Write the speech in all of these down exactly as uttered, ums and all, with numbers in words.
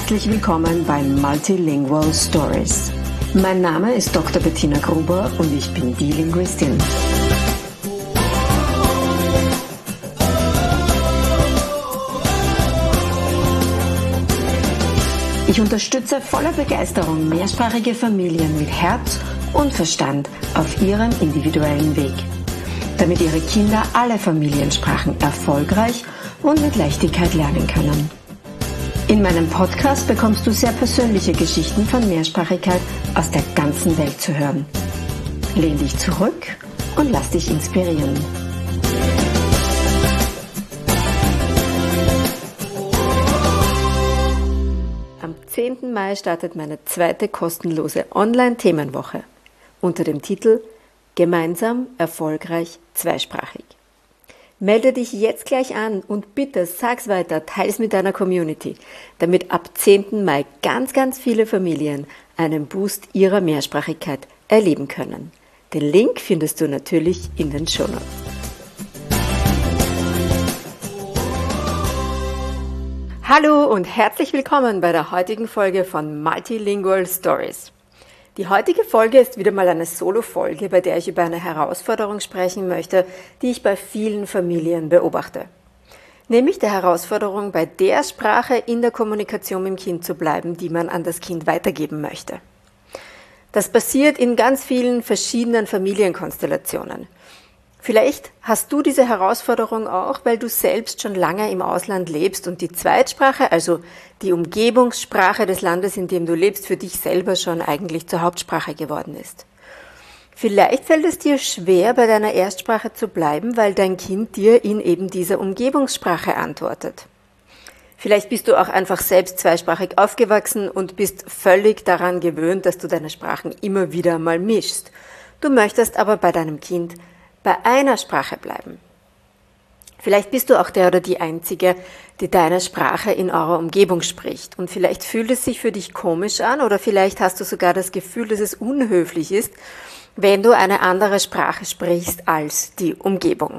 Herzlich willkommen bei Multilingual Stories. Mein Name ist Doktor Bettina Gruber und ich bin die Linguistin. Ich unterstütze voller Begeisterung mehrsprachige Familien mit Herz und Verstand auf ihrem individuellen Weg, damit ihre Kinder alle Familiensprachen erfolgreich und mit Leichtigkeit lernen können. In meinem Podcast bekommst du sehr persönliche Geschichten von Mehrsprachigkeit aus der ganzen Welt zu hören. Lehn dich zurück und lass dich inspirieren. Am zehnten Mai startet meine zweite kostenlose Online-Themenwoche unter dem Titel Gemeinsam erfolgreich zweisprachig. Melde dich jetzt gleich an und bitte sag's weiter, teil's mit deiner Community, damit ab zehnten Mai ganz, ganz viele Familien einen Boost ihrer Mehrsprachigkeit erleben können. Den Link findest du natürlich in den Shownotes. Hallo und herzlich willkommen bei der heutigen Folge von Multilingual Stories. Die heutige Folge ist wieder mal eine Solo-Folge, bei der ich über eine Herausforderung sprechen möchte, die ich bei vielen Familien beobachte. Nämlich der Herausforderung, bei der Sprache in der Kommunikation mit dem Kind zu bleiben, die man an das Kind weitergeben möchte. Das passiert in ganz vielen verschiedenen Familienkonstellationen. Vielleicht hast du diese Herausforderung auch, weil du selbst schon lange im Ausland lebst und die Zweitsprache, also die Umgebungssprache des Landes, in dem du lebst, für dich selber schon eigentlich zur Hauptsprache geworden ist. Vielleicht fällt es dir schwer, bei deiner Erstsprache zu bleiben, weil dein Kind dir in eben dieser Umgebungssprache antwortet. Vielleicht bist du auch einfach selbst zweisprachig aufgewachsen und bist völlig daran gewöhnt, dass du deine Sprachen immer wieder mal mischst. Du möchtest aber bei deinem Kind bei einer Sprache bleiben. Vielleicht bist du auch der oder die Einzige, die deine Sprache in eurer Umgebung spricht. Und vielleicht fühlt es sich für dich komisch an oder vielleicht hast du sogar das Gefühl, dass es unhöflich ist, wenn du eine andere Sprache sprichst als die Umgebung.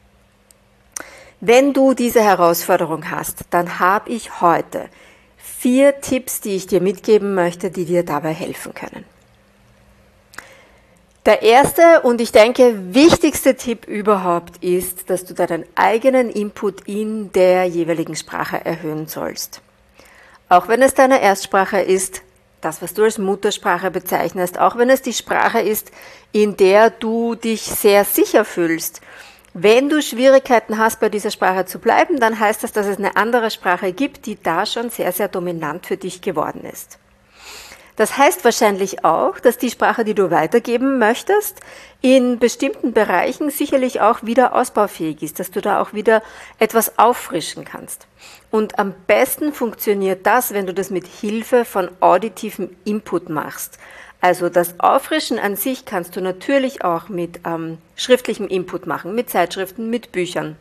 Wenn du diese Herausforderung hast, dann habe ich heute vier Tipps, die ich dir mitgeben möchte, die dir dabei helfen können. Der erste und ich denke wichtigste Tipp überhaupt ist, dass du deinen eigenen Input in der jeweiligen Sprache erhöhen sollst. Auch wenn es deine Erstsprache ist, das, was du als Muttersprache bezeichnest, auch wenn es die Sprache ist, in der du dich sehr sicher fühlst. Wenn du Schwierigkeiten hast, bei dieser Sprache zu bleiben, dann heißt das, dass es eine andere Sprache gibt, die da schon sehr, sehr dominant für dich geworden ist. Das heißt wahrscheinlich auch, dass die Sprache, die du weitergeben möchtest, in bestimmten Bereichen sicherlich auch wieder ausbaufähig ist, dass du da auch wieder etwas auffrischen kannst. Und am besten funktioniert das, wenn du das mit Hilfe von auditivem Input machst. Also das Auffrischen an sich kannst du natürlich auch mit ähm, schriftlichem Input machen, mit Zeitschriften, mit Büchern.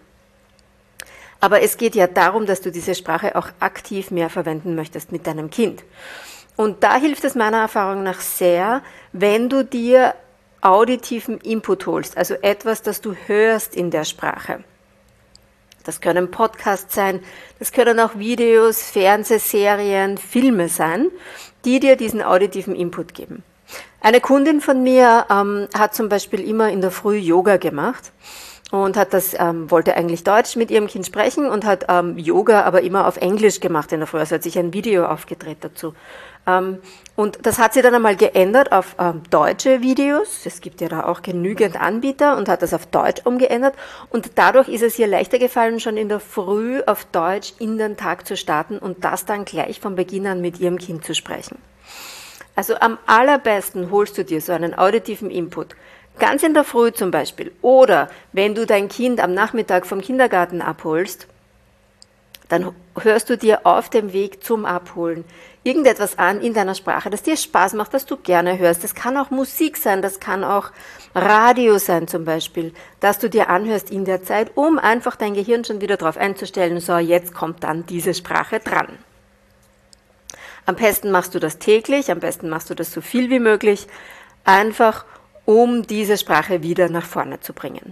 Aber es geht ja darum, dass du diese Sprache auch aktiv mehr verwenden möchtest mit deinem Kind. Und da hilft es meiner Erfahrung nach sehr, wenn du dir auditiven Input holst, also etwas, das du hörst in der Sprache. Das können Podcasts sein, das können auch Videos, Fernsehserien, Filme sein, die dir diesen auditiven Input geben. Eine Kundin von mir ähm, hat zum Beispiel immer in der Früh Yoga gemacht und hat das, ähm, wollte eigentlich Deutsch mit ihrem Kind sprechen und hat ähm, Yoga aber immer auf Englisch gemacht in der Früh. Also hat sich ein Video aufgedreht dazu. Ähm, und das hat sie dann einmal geändert auf ähm, deutsche Videos. Es gibt ja da auch genügend Anbieter und hat das auf Deutsch umgeändert. Und dadurch ist es ihr leichter gefallen, schon in der Früh auf Deutsch in den Tag zu starten und das dann gleich von Beginn an mit ihrem Kind zu sprechen. Also am allerbesten holst du dir so einen auditiven Input. Ganz in der Früh zum Beispiel. Oder wenn du dein Kind am Nachmittag vom Kindergarten abholst, dann hörst du dir auf dem Weg zum Abholen irgendetwas an in deiner Sprache, das dir Spaß macht, das du gerne hörst. Das kann auch Musik sein, das kann auch Radio sein zum Beispiel, dass du dir anhörst in der Zeit, um einfach dein Gehirn schon wieder darauf einzustellen, so jetzt kommt dann diese Sprache dran. Am besten machst du das täglich, am besten machst du das so viel wie möglich, einfach um diese Sprache wieder nach vorne zu bringen.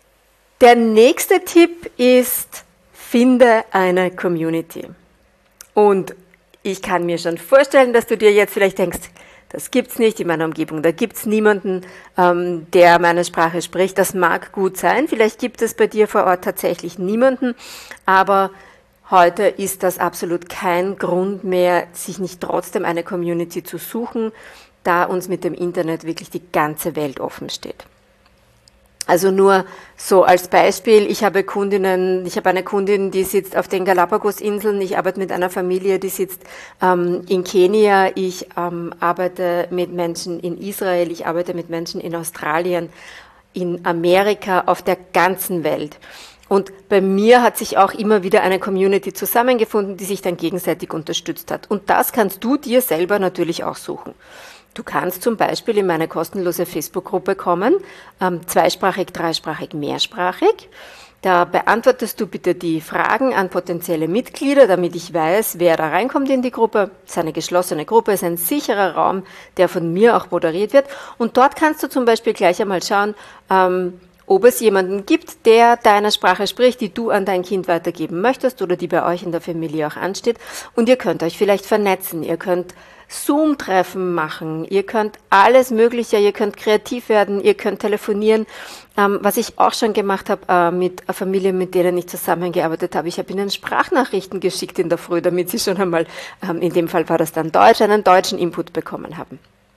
Der nächste Tipp ist, finde eine Community. Und ich kann mir schon vorstellen, dass du dir jetzt vielleicht denkst, das gibt's nicht in meiner Umgebung, da gibt's niemanden, ähm, der meine Sprache spricht. Das mag gut sein, vielleicht gibt es bei dir vor Ort tatsächlich niemanden, aber heute ist das absolut kein Grund mehr, sich nicht trotzdem eine Community zu suchen, da uns mit dem Internet wirklich die ganze Welt offen steht. Also nur so als Beispiel, ich habe Kundinnen, ich habe eine Kundin, die sitzt auf den Galapagos-Inseln, ich arbeite mit einer Familie, die sitzt ähm, in Kenia, ich ähm, arbeite mit Menschen in Israel, ich arbeite mit Menschen in Australien, in Amerika, auf der ganzen Welt. Und bei mir hat sich auch immer wieder eine Community zusammengefunden, die sich dann gegenseitig unterstützt hat. Und das kannst du dir selber natürlich auch suchen. Du kannst zum Beispiel in meine kostenlose Facebook-Gruppe kommen, ähm, zweisprachig, dreisprachig, mehrsprachig. Da beantwortest du bitte die Fragen an potenzielle Mitglieder, damit ich weiß, wer da reinkommt in die Gruppe. Es ist eine geschlossene Gruppe, es ist ein sicherer Raum, der von mir auch moderiert wird. Und dort kannst du zum Beispiel gleich einmal schauen, ähm, ob es jemanden gibt, der deine Sprache spricht, die du an dein Kind weitergeben möchtest oder die bei euch in der Familie auch ansteht. Und ihr könnt euch vielleicht vernetzen, ihr könnt Zoom-Treffen machen, ihr könnt alles Mögliche, ihr könnt kreativ werden, ihr könnt telefonieren. Ähm, was ich auch schon gemacht habe äh, mit Familien, mit denen ich zusammengearbeitet habe, ich habe ihnen Sprachnachrichten geschickt in der Früh, damit sie schon einmal, ähm, in dem Fall war das dann Deutsch, einen deutschen Input bekommen haben.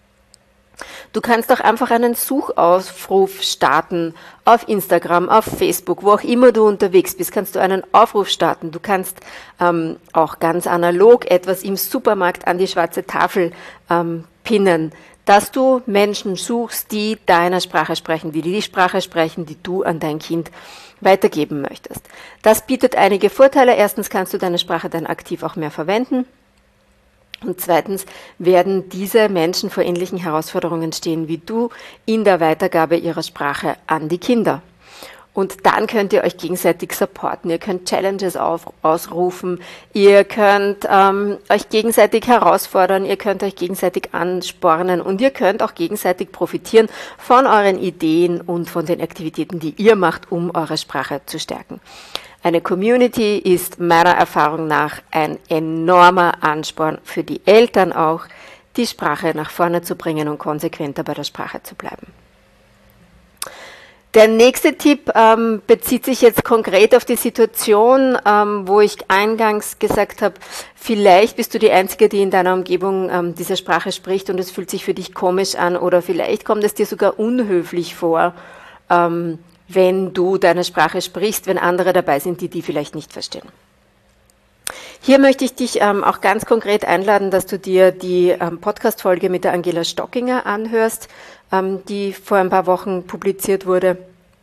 Du kannst auch einfach einen Suchaufruf starten auf Instagram, auf Facebook, wo auch immer du unterwegs bist, kannst du einen Aufruf starten. Du kannst ähm, auch ganz analog etwas im Supermarkt an die schwarze Tafel ähm, pinnen, dass du Menschen suchst, die deine Sprache sprechen, die die Sprache sprechen, die du an dein Kind weitergeben möchtest. Das bietet einige Vorteile. Erstens kannst du deine Sprache dann aktiv auch mehr verwenden. Und zweitens werden diese Menschen vor ähnlichen Herausforderungen stehen wie du in der Weitergabe ihrer Sprache an die Kinder. Und dann könnt ihr euch gegenseitig supporten, ihr könnt Challenges auf, ausrufen, ihr könnt ähm, euch gegenseitig herausfordern, ihr könnt euch gegenseitig anspornen und ihr könnt auch gegenseitig profitieren von euren Ideen und von den Aktivitäten, die ihr macht, um eure Sprache zu stärken. Eine Community ist meiner Erfahrung nach ein enormer Ansporn für die Eltern auch, die Sprache nach vorne zu bringen und konsequenter bei der Sprache zu bleiben. Der nächste Tipp ähm, bezieht sich jetzt konkret auf die Situation, ähm, wo ich eingangs gesagt habe, vielleicht bist du die Einzige, die in deiner Umgebung ähm, diese Sprache spricht und es fühlt sich für dich komisch an oder vielleicht kommt es dir sogar unhöflich vor, ähm, wenn du deine Sprache sprichst, wenn andere dabei sind, die die vielleicht nicht verstehen. Hier möchte ich dich ähm, auch ganz konkret einladen, dass du dir die ähm, Podcast-Folge mit der Angela Stockinger anhörst, ähm, die vor ein paar Wochen publiziert wurde.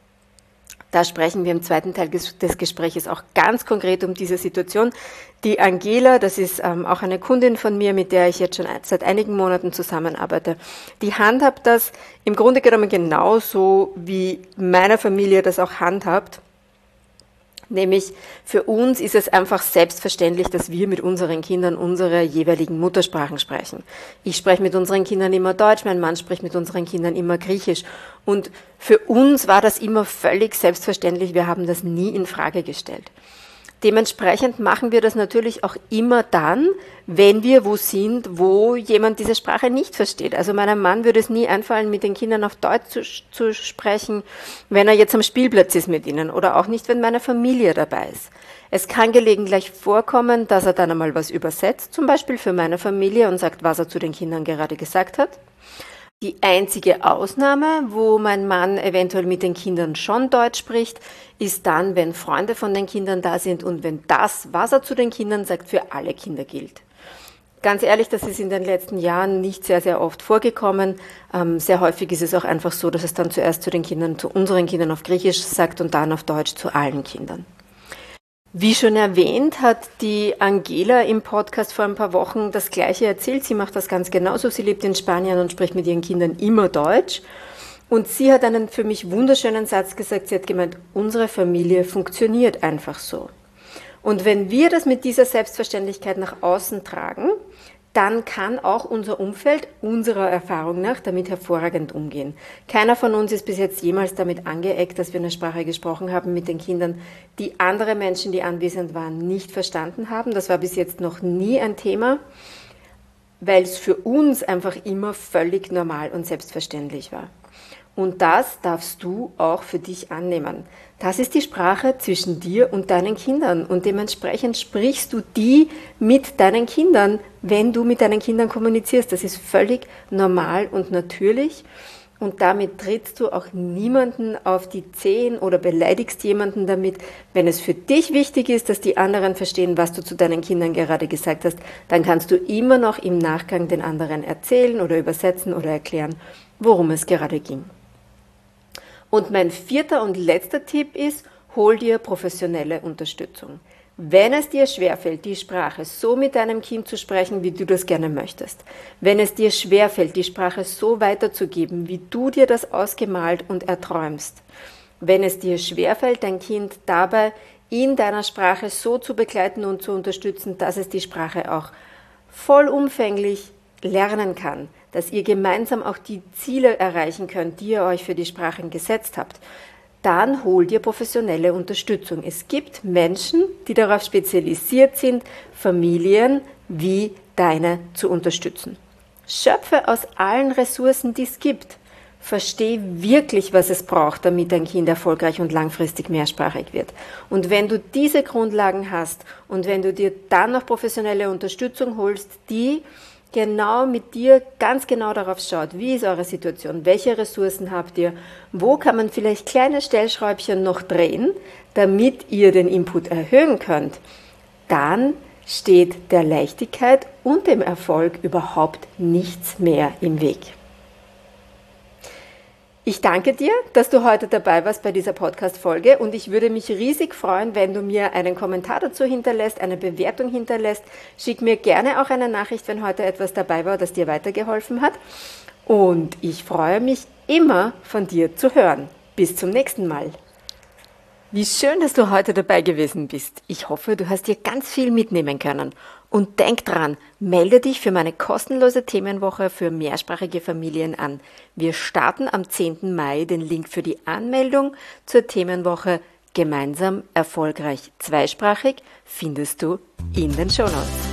Da sprechen wir im zweiten Teil des, des Gesprächs auch ganz konkret um diese Situation. Die Angela, das ist ähm, auch eine Kundin von mir, mit der ich jetzt schon seit einigen Monaten zusammenarbeite, die handhabt das im Grunde genommen genauso, wie meine Familie das auch handhabt. Nämlich für uns ist es einfach selbstverständlich, dass wir mit unseren Kindern unsere jeweiligen Muttersprachen sprechen. Ich spreche mit unseren Kindern immer Deutsch, mein Mann spricht mit unseren Kindern immer Griechisch. Und für uns war das immer völlig selbstverständlich, wir haben das nie in Frage gestellt. Dementsprechend machen wir das natürlich auch immer dann, wenn wir wo sind, wo jemand diese Sprache nicht versteht. Also meinem Mann würde es nie einfallen, mit den Kindern auf Deutsch zu, zu sprechen, wenn er jetzt am Spielplatz ist mit ihnen oder auch nicht, wenn meine Familie dabei ist. Es kann gelegentlich vorkommen, dass er dann einmal was übersetzt, zum Beispiel für meine Familie und sagt, was er zu den Kindern gerade gesagt hat. Die einzige Ausnahme, wo mein Mann eventuell mit den Kindern schon Deutsch spricht, ist dann, wenn Freunde von den Kindern da sind und wenn das, was er zu den Kindern sagt, für alle Kinder gilt. Ganz ehrlich, das ist in den letzten Jahren nicht sehr, sehr oft vorgekommen. Ähm, sehr häufig ist es auch einfach so, dass es dann zuerst zu den Kindern, zu unseren Kindern auf Griechisch sagt und dann auf Deutsch zu allen Kindern. Wie schon erwähnt, hat die Angela im Podcast vor ein paar Wochen das Gleiche erzählt. Sie macht das ganz genauso. Sie lebt in Spanien und spricht mit ihren Kindern immer Deutsch. Und sie hat einen für mich wunderschönen Satz gesagt. Sie hat gemeint, unsere Familie funktioniert einfach so. Und wenn wir das mit dieser Selbstverständlichkeit nach außen tragen, dann kann auch unser Umfeld unserer Erfahrung nach damit hervorragend umgehen. Keiner von uns ist bis jetzt jemals damit angeeckt, dass wir eine Sprache gesprochen haben mit den Kindern, die andere Menschen, die anwesend waren, nicht verstanden haben. Das war bis jetzt noch nie ein Thema, weil es für uns einfach immer völlig normal und selbstverständlich war. Und das darfst du auch für dich annehmen. Das ist die Sprache zwischen dir und deinen Kindern und dementsprechend sprichst du die mit deinen Kindern, wenn du mit deinen Kindern kommunizierst. Das ist völlig normal und natürlich und damit trittst du auch niemanden auf die Zehen oder beleidigst jemanden damit. Wenn es für dich wichtig ist, dass die anderen verstehen, was du zu deinen Kindern gerade gesagt hast, dann kannst du immer noch im Nachgang den anderen erzählen oder übersetzen oder erklären, worum es gerade ging. Und mein vierter und letzter Tipp ist, hol dir professionelle Unterstützung. Wenn es dir schwerfällt, die Sprache so mit deinem Kind zu sprechen, wie du das gerne möchtest, wenn es dir schwerfällt, die Sprache so weiterzugeben, wie du dir das ausgemalt und erträumst, wenn es dir schwerfällt, dein Kind dabei in deiner Sprache so zu begleiten und zu unterstützen, dass es die Sprache auch vollumfänglich lernen kann, dass ihr gemeinsam auch die Ziele erreichen könnt, die ihr euch für die Sprachen gesetzt habt, dann holt ihr professionelle Unterstützung. Es gibt Menschen, die darauf spezialisiert sind, Familien wie deine zu unterstützen. Schöpfe aus allen Ressourcen, die es gibt. Versteh wirklich, was es braucht, damit dein Kind erfolgreich und langfristig mehrsprachig wird. Und wenn du diese Grundlagen hast und wenn du dir dann noch professionelle Unterstützung holst, die genau mit dir ganz genau darauf schaut, wie ist eure Situation, welche Ressourcen habt ihr, wo kann man vielleicht kleine Stellschräubchen noch drehen, damit ihr den Input erhöhen könnt, dann steht der Leichtigkeit und dem Erfolg überhaupt nichts mehr im Weg. Ich danke dir, dass du heute dabei warst bei dieser Podcast-Folge und ich würde mich riesig freuen, wenn du mir einen Kommentar dazu hinterlässt, eine Bewertung hinterlässt. Schick mir gerne auch eine Nachricht, wenn heute etwas dabei war, das dir weitergeholfen hat. Und ich freue mich immer, von dir zu hören. Bis zum nächsten Mal. Wie schön, dass du heute dabei gewesen bist. Ich hoffe, du hast dir ganz viel mitnehmen können. Und denk dran, melde dich für meine kostenlose Themenwoche für mehrsprachige Familien an. Wir starten am zehnten Mai. Den Link für die Anmeldung zur Themenwoche Gemeinsam erfolgreich zweisprachig findest du in den Shownotes.